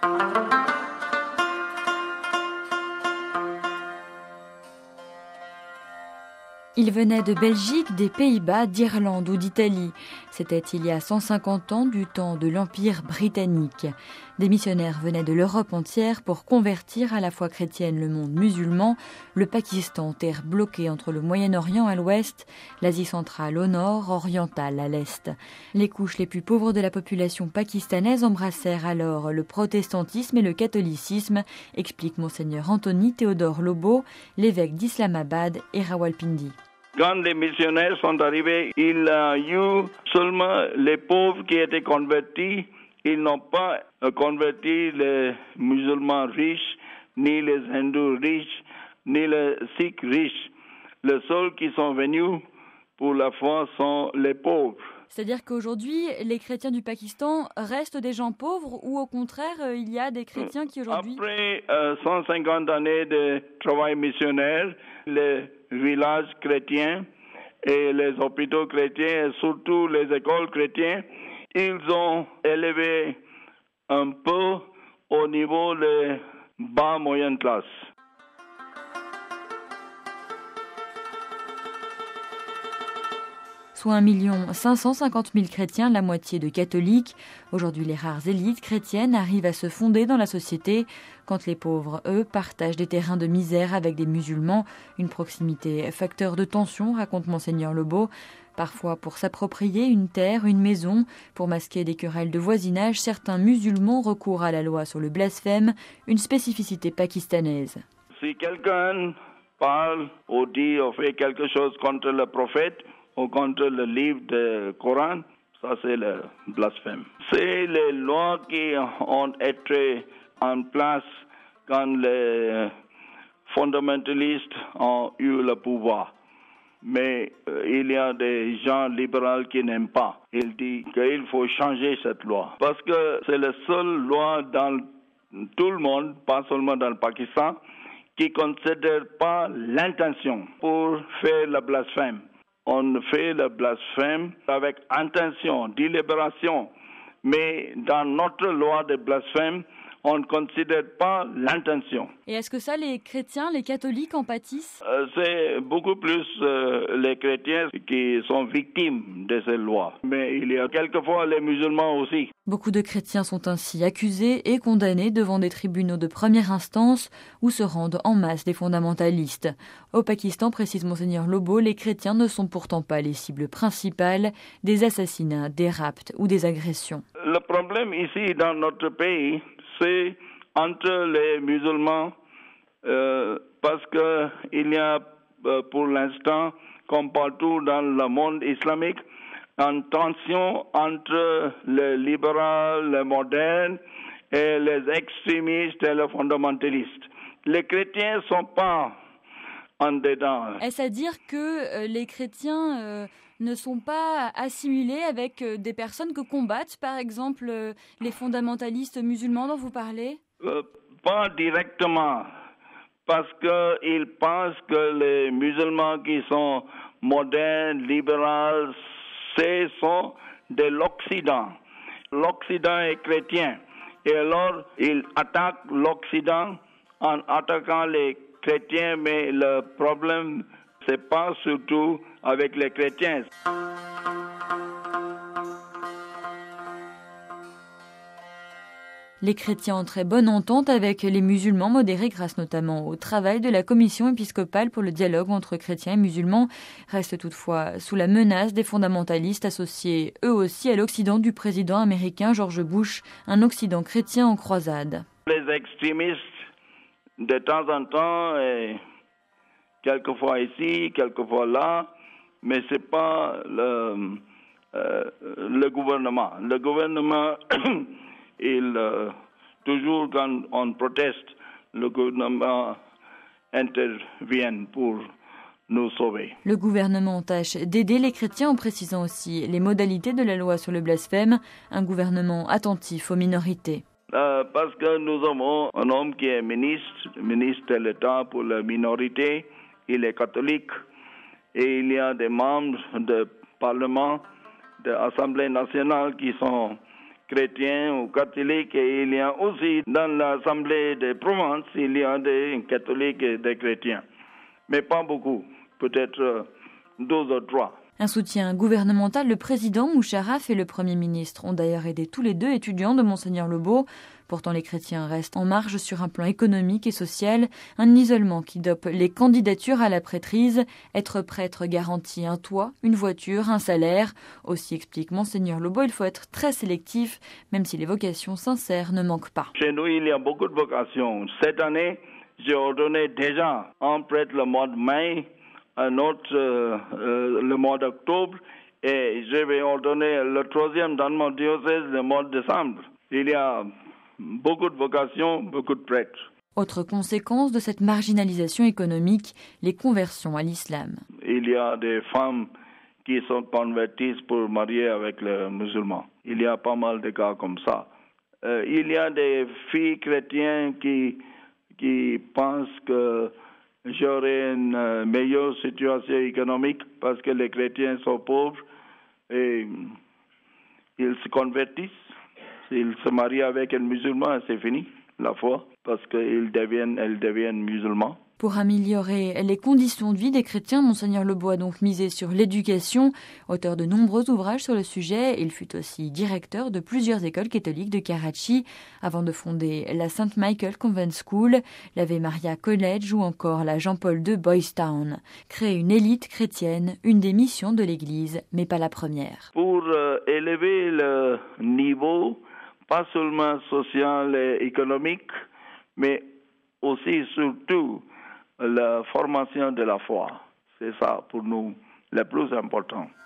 Ils venaient de Belgique, des Pays-Bas, d'Irlande ou d'Italie. C'était il y a 150 ans, du temps de l'Empire britannique. Des missionnaires venaient de l'Europe entière pour convertir à la foi chrétienne le monde musulman, le Pakistan, terre bloquée entre le Moyen-Orient à l'ouest, l'Asie centrale au nord, orientale à l'est. Les couches les plus pauvres de la population pakistanaise embrassèrent alors le protestantisme et le catholicisme, explique Monseigneur Anthony Théodore Lobo, l'évêque d'Islamabad et Rawalpindi. Quand les missionnaires sont arrivés, il y a eu seulement les pauvres qui étaient convertis. Ils n'ont pas converti les musulmans riches, ni les hindous riches, ni les sikhs riches. Les seuls qui sont venus pour la foi sont les pauvres. C'est-à-dire qu'aujourd'hui, les chrétiens du Pakistan restent des gens pauvres ou au contraire, il y a des chrétiens qui aujourd'hui... Après 150 années de travail missionnaire, les villages chrétiens et les hôpitaux chrétiens et surtout les écoles chrétiennes, ils ont élevé un peu au niveau de bas moyenne classe. Soit 1 550 000 chrétiens, la moitié de catholiques. Aujourd'hui, les rares élites chrétiennes arrivent à se fonder dans la société, quand les pauvres, eux, partagent des terrains de misère avec des musulmans. Une proximité facteur de tension, raconte Monseigneur Lobo. Parfois, pour s'approprier une terre, une maison, pour masquer des querelles de voisinage, certains musulmans recourent à la loi sur le blasphème, une spécificité pakistanaise. Si quelqu'un parle ou dit ou fait quelque chose contre le prophète, ou contre le livre du Coran, ça c'est le blasphème. C'est les lois qui ont été en place quand les fondamentalistes ont eu le pouvoir. Mais il y a des gens libéraux qui n'aiment pas. Ils disent qu'il faut changer cette loi. Parce que c'est la seule loi dans tout le monde, pas seulement dans le Pakistan, qui ne considère pas l'intention pour faire le blasphème. On fait le blasphème avec intention, délibération. Mais dans notre loi de blasphème, on ne considère pas l'intention. Et est-ce que ça, les chrétiens, les catholiques en pâtissent ? C'est beaucoup plus les chrétiens qui sont victimes de ces lois. Mais il y a quelquefois les musulmans aussi. Beaucoup de chrétiens sont ainsi accusés et condamnés devant des tribunaux de première instance où se rendent en masse des fondamentalistes. Au Pakistan, précise Monseigneur Lobo, les chrétiens ne sont pourtant pas les cibles principales des assassinats, des rapts ou des agressions. Le problème ici dans notre pays, c'est entre les musulmans parce qu'il y a pour l'instant, comme partout dans le monde islamique, une tension entre les libéraux, les modernes et les extrémistes et les fondamentalistes. Les chrétiens ne sont pas en dedans. Est-ce à dire que les chrétiens ne sont pas assimilés avec des personnes que combattent, par exemple, les fondamentalistes musulmans dont vous parlez ? Pas directement, parce qu'ils pensent que les musulmans qui sont modernes, libéraux, ce sont de l'Occident. L'Occident est chrétien. Et alors, ils attaquent l'Occident en attaquant les chrétiens, mais le problème, c'est pas surtout avec les chrétiens. Les chrétiens ont très bonne entente avec les musulmans modérés grâce notamment au travail de la Commission épiscopale pour le dialogue entre chrétiens et musulmans, restent toutefois sous la menace des fondamentalistes associés eux aussi à l'Occident du président américain George Bush, un Occident chrétien en croisade. Les extrémistes, de temps en temps, et quelquefois ici, quelquefois là, mais ce n'est pas le gouvernement. Le gouvernement... toujours quand on proteste, le gouvernement intervient pour nous sauver. Le gouvernement tâche d'aider les chrétiens en précisant aussi les modalités de la loi sur le blasphème, un gouvernement attentif aux minorités. Parce que nous avons un homme qui est ministre de l'État pour la minorité, il est catholique, et il y a des membres du Parlement, de l'Assemblée nationale qui sont chrétiens ou catholiques et il y a aussi dans l'Assemblée des provinces, il y a des catholiques et des chrétiens. Mais pas beaucoup, peut-être 2 ou 3. Un soutien gouvernemental, le président Moucharaf et le Premier ministre ont d'ailleurs aidé tous les 2 étudiants de Monseigneur Lebeau. Pourtant, les chrétiens restent en marge sur un plan économique et social, un isolement qui dope les candidatures à la prêtrise. Être prêtre garantit un toit, une voiture, un salaire. Aussi explique Monseigneur Lebeau, il faut être très sélectif, même si les vocations sincères ne manquent pas. Chez nous, il y a beaucoup de vocations. Cette année, j'ai ordonné déjà un prêtre le mois de mai, un autre le mois d'octobre, et je vais ordonner le 3e dans mon diocèse le mois de décembre. Il y a beaucoup de vocations, beaucoup de prêtres. Autre conséquence de cette marginalisation économique, les conversions à l'islam. Il y a des femmes qui sont converties pour marier avec les musulmans. Il y a pas mal de cas comme ça. Il y a des filles chrétiennes qui pensent que j'aurai une meilleure situation économique parce que les chrétiens sont pauvres et ils se convertissent. Ils se marient avec un musulman, c'est fini, la foi, parce qu'elles deviennent musulmans. Pour améliorer les conditions de vie des chrétiens, Monseigneur Lebeau a donc misé sur l'éducation. Auteur de nombreux ouvrages sur le sujet, il fut aussi directeur de plusieurs écoles catholiques de Karachi, avant de fonder la St. Michael Convent School, l'Ave Maria College ou encore la Jean-Paul II Boys Town. Créer une élite chrétienne, une des missions de l'Église, mais pas la première. Pour élever le niveau, pas seulement social et économique, mais aussi surtout la formation de la foi. C'est ça pour nous le plus important.